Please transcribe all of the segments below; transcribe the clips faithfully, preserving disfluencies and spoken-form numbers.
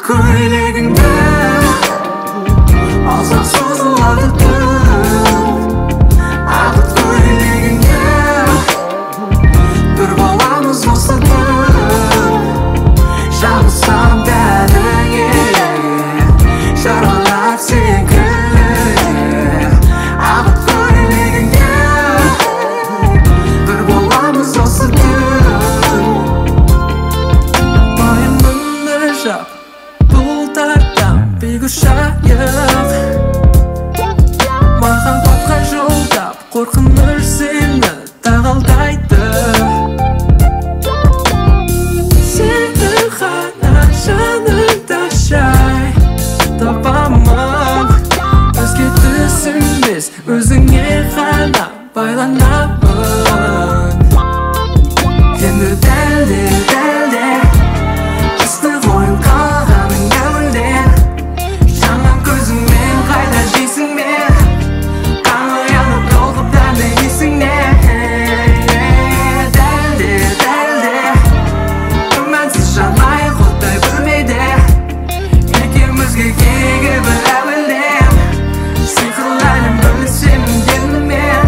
көйлегіңді алсақ созылады түн. Ағыт көйлегіңді бір боламыз осы түн. Жабылсам бәріңе жаралап секілді. Ағыт көйлегіңде бір боламыз осы түн. Байымды жап бұлттардан биік ұшайық, махаббатқа жолдап қорқыныш сені тағалдайды. Сені ғана жаныңда жай табамын, өзге түсінбес өзіңе ғана байланамын. Енді дәлде дәлде ыстық ойын қалғаның көңілден. Жанған көзіңмен қайда жейсің мен, таң оянып толқып дәмді есіңнен. Дәлде дәлде күмәнсіз жанайық оттай бөлмеде, екеумізге керегі бір әуелден. Сиқырлы әлем бөлісемін деніммен.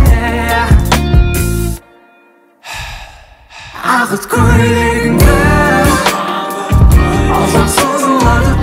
Ағыт көйлегіңді алсақ созылады